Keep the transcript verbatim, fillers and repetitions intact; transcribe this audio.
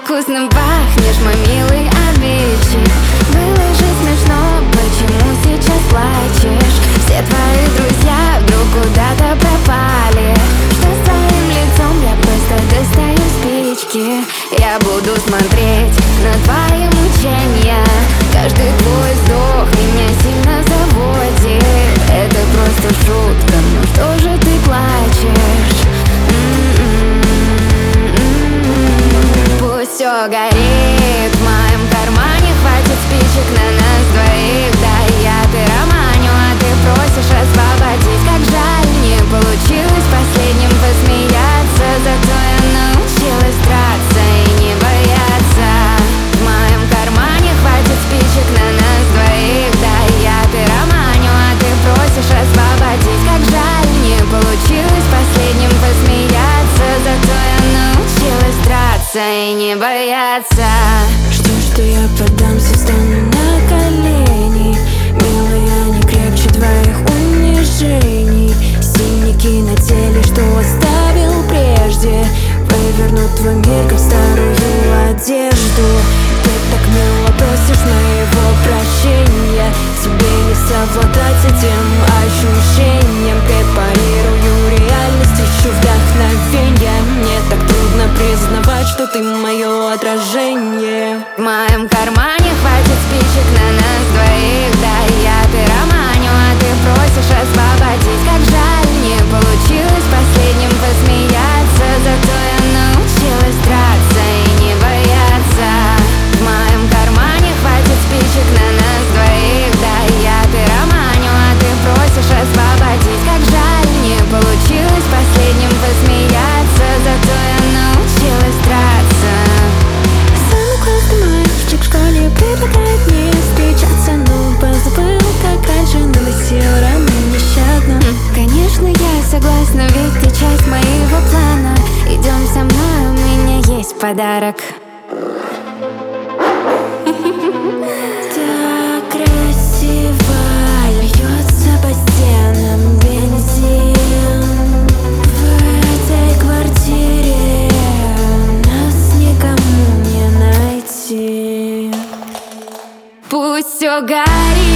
так вкусно пахнешь, мой милый обидчик. Было же смешно, почему сейчас плачешь? Все твои друзья вдруг куда-то пропали. Что с твоим лицом? Я просто достаю спички. Я буду смотреть на твои мучения. Каждый твой вздох меня сильно заводит. Это просто шутка, но что же ты плачешь? Пусть все горит, в моем кармане хватит спичек на нас двоих. Да, я пироманю, а ты просишь освободить. Как жаль, не получилось последним посмеяться. Зато я научилась драться и не бояться. В моем кармане хватит спичек на нас двоих. Да, я пироманю, а ты просишь освободить. Как жаль, не получилось последним посмеяться. Зато я научилась драться и не бояться. Ждешь, что я поддамся, встану на колени. Милая, не крепче твоих унижений. Синяки на теле, что оставил прежде, вывернут твой мир, как старую одежду. Ты так мило просишь моего прощения. Тебе не совладать этим ощущением. Препарирую реальность, ищу вдохновенья. Мне так трудно признавать, что ты мое отражение. В моем кармане хватит спичек на нас двоих. Да, я пироманю, а ты просишь освободить. Как жаль, не получилось последним посмеяться. Зато я научилась драться и не бояться. В моем кармане хватит спичек на нас двоих. Да, я пироманю, а ты просишь освободить. Как жаль, не получилось последним посмеяться. Зато я научилась драться. Самый классный мальчик в школе предлагает мне встречаться, но позабыл, как раньше наносил раны нещадно. Конечно, я согласна, ведь ты часть моего плана. Идем со мной, у меня есть подарок. Так красиво льется по стенам бензин. В этой квартире нас никому не найти. Пусть все горит.